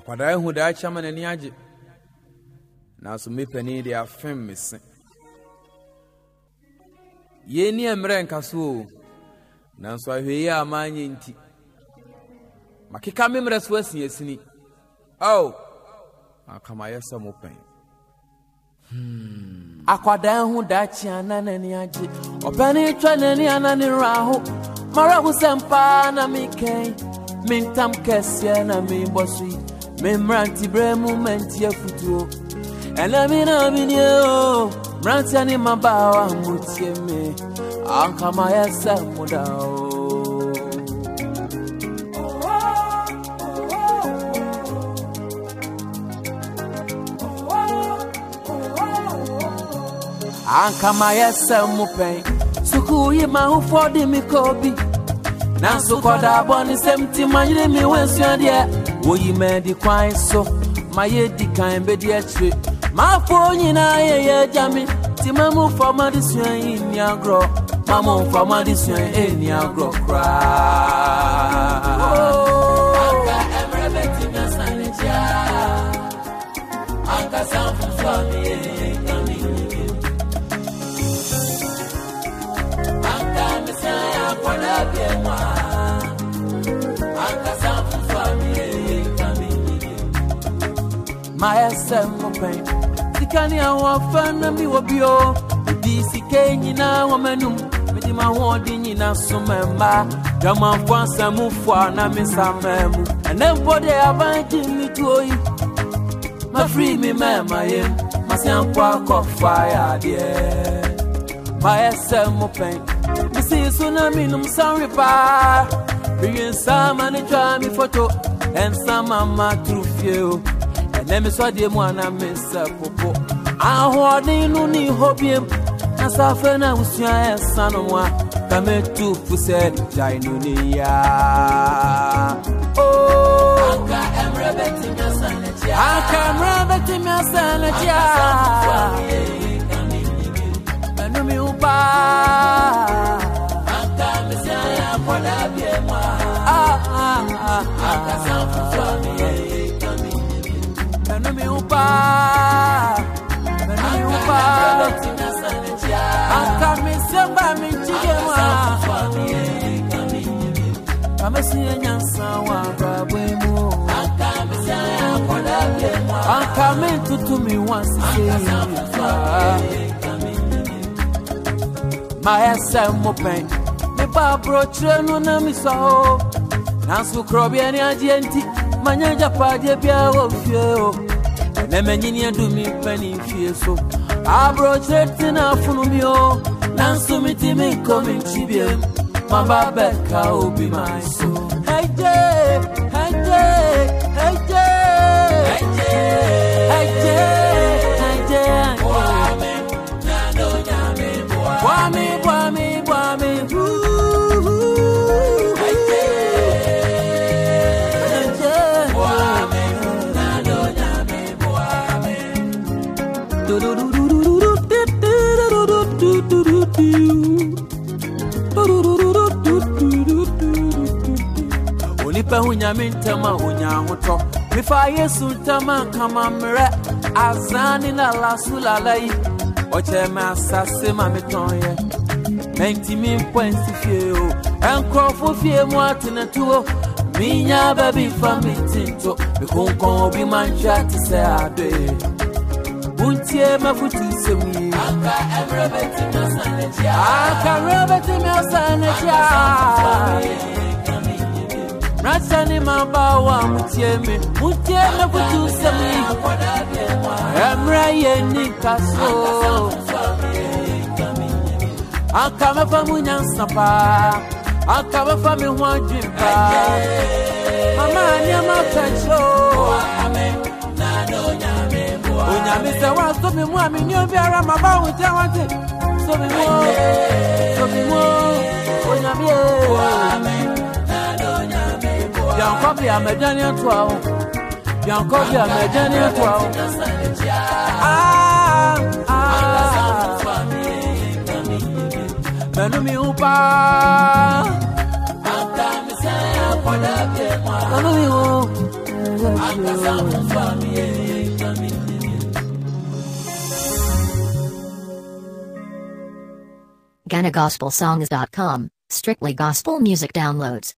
akwada hu da chama na ni age na so mepani de afem mese ye ni emre nkaso na so ahwe ya amanye nti makeka memre so asini akama yesa mopen akwada hu da chiana na ni age opani twa na ni anani raho mara hu sempa na miken mintam kese na mi bosi memranti bremu menti afutuo elamina minio mranti ani mabawa mutie me ankama yesa mudao ankama yesa mupen suku yi ma hu fodi mi kobi na so koda boni semti manyire mi wensu de woyi medi kwan so maye di kan be di achre ma fo nyina ye jami ti mamu fama di suan ni agro mamu fama di suan ni agro kra aka emre beti na sanija aka sanfu swami kami aka misaya koda biema aka sanfu swami kami my SM pain sikani awafana mi wobio di sikenyi na womanum medi ma hodi nyina somemba dama kwansa mufwa na misamemu enembode abanji mituoyi ma free me mama yem masiankwa ko fire there my SM pain misi tsunami num sorry pa bring some and try me photo and some mama truth you. Let me saw the one I miss a popo. I hold in ni hobby. Nasafena usia son of one. Come to Fuse, Jainunia. Oh, Anka am rebeting your sanity. Anka am rebeting your sanity. Anumi Uba. Anka Messiah for the Biema. Anka Sanfu Swami. Anumi Uba. Anka Messiah mi chigema. Kamesi nyansa wa babwemu. Anka Messiah for the Biema. Anka me tutumi wansi my SM open me babro trenu na mi so nansu krobia ni agenti manyanja pade bia wo fie o na manyini adumi pani fie so abro tretina funu mi o nansu mitimi komi chibiem mababeka obi my so hey je hey je hey je hey je hey je hey je Wami, wami, wami, wami, Onipa hunyamintama hunyahuto Mifa Yesu tama kama mre Azani na lasulalai Oche masase mamitonye Menti mimpensi fieo Enkrofu fie mwatine tuo Minya baby famitinto Bikunkon obi manchati se ade Untie mafutu semi Anka emrebeti miasanejia Anka emrebeti miasanejia Rasani mabawa mutieme Mutieme futu semi Emre yeni kaso Anka mefamu nyansapa Anka mefamu huanjimpa Mama nyama pecho Unyami se wa sobi mwami nyobi ara mabawu jawante Sobi mo Unyami Biancobi amedani atwa Biancobi amedani atwa Menumi upa Anka misaya kwa dabe mwa Menumi upa GhanaGospelSongs.com, strictly gospel music downloads.